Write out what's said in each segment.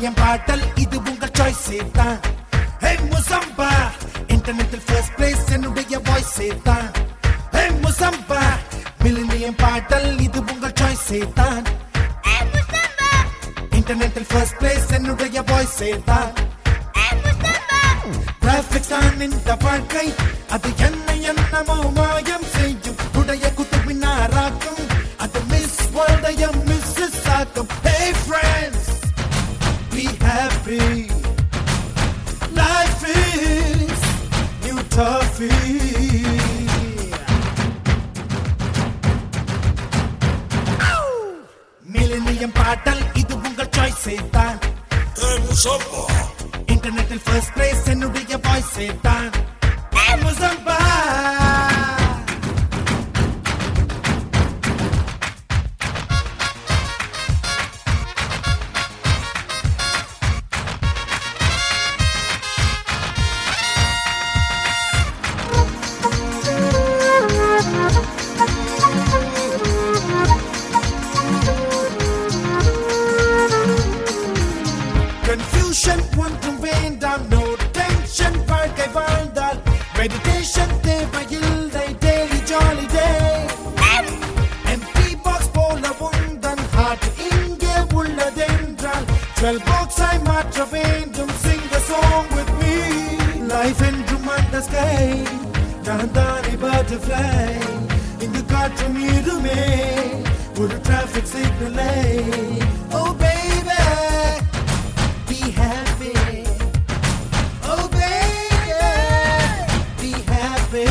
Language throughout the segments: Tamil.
மில்லினியம் பாட்டல் இது உங்கள் சாய்ஸே தான். ஹே முசம்பா இன்டர்நெட்டில் ஃபர்ஸ்ட் பிளேஸ் என்னுடைய வாய்ஸே தான். ஹே முசம்பா மில்லினியம் பாட்டல் இது உங்கள் சாய்ஸே தான். இன்டர்நெட்டில் ஃபர்ஸ்ட் பிளேஸ் என்னுடைய வாய்ஸே தான். கிராஃபிக்ஸ் தான் இந்த வாழ்க்கை அது என்னமோ மாயம் செய்யும் உடைய குத்துவினாராக்கும் அது மிஸ் வேர்ல்டையும் மிஸ்ஸஸ் ஆக்கும். Hey friends, be happy. Life is new toffee. Millennium bottle இது உங்கள் சாய்ஸே தான். இன்டர்நெட்டில் ஃபர்ஸ்ட் பிளேஸ் என்னுடைய வாய்ஸே தான். முசம்பா confusion ஒன்றும் வேண்டாம், no tension வாழ்க்கை வாழ்ந்தால் meditation தேவையில்லை, daily jolly day. empty box போல உந்தன் heart இங்கே உள்ளதென்றால் 12 box ஆய் மாற்ற வேண்டும், sing a song with me. life என்றும் அந்த sky நான் தானே butterfly, இங்கு காற்று மீதுமே ஒரு traffic signal. oh baby be happy, oh baby, be happy.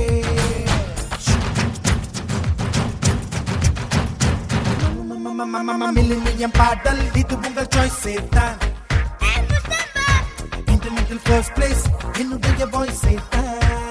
Millennium bottle இது உங்கள் சாய்ஸே தான். இன்டர்நெட்டில் ஃபர்ஸ்ட் பிளேஸ் என்னுடைய வாய்ஸே தான்.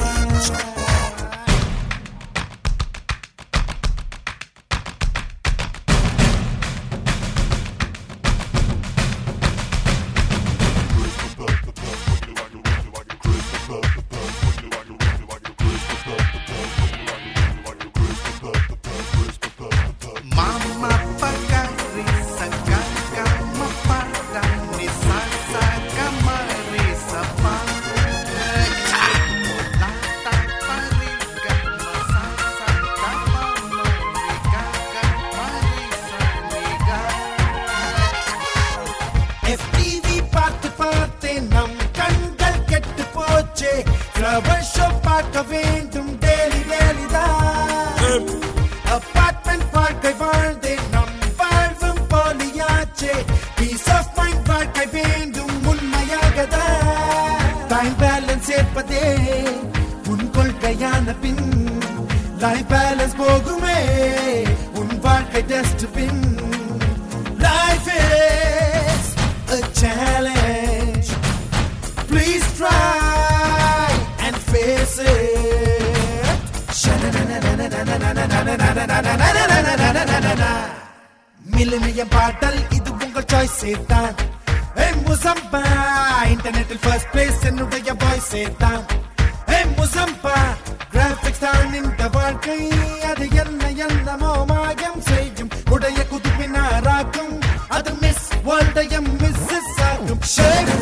FTV பார்த்து பார்த்தே நம் கண்கள் கெட்டு போச்சே, ஃப்ளவர் ஷோ பார்க்க வேண்டும் டெய்லி டெய்லி தான். அபார்ட்மெண்ட் வாழ்க்கை வாழ்ந்தே நம் வாழ்வும் போலியாச்சே, பீஸ் ஆஃப் மைண்ட் வாழ்க்கை வேண்டும் உண்மையாக தான். டைம் பேலன்ஸ் ஏற்பதே உன் கொள்கையான பின், லைஃப் பேலன்ஸ் போகுமே உன் வாழ்க்கை dustbin. Life is a challenge, please try and face it. Millennium bottle இது உங்கள் சாய்ஸே தான். ஹே முசம்பா இன்டர்நெட்டில் ஃபர்ஸ்ட் பிளேஸ் என்னுடைய வாய்ஸே தான். ஹே முசம்பா கிராஃபிக்ஸ் தான் இந்த வாழ்க்கை அது என்னமோ மாயம் செய்யும் உடைய குதுப்பினாராக்கும் அது மிஸ் வேர்ல்டையும் மிஸ்ஸஸ் ஆக்கும்.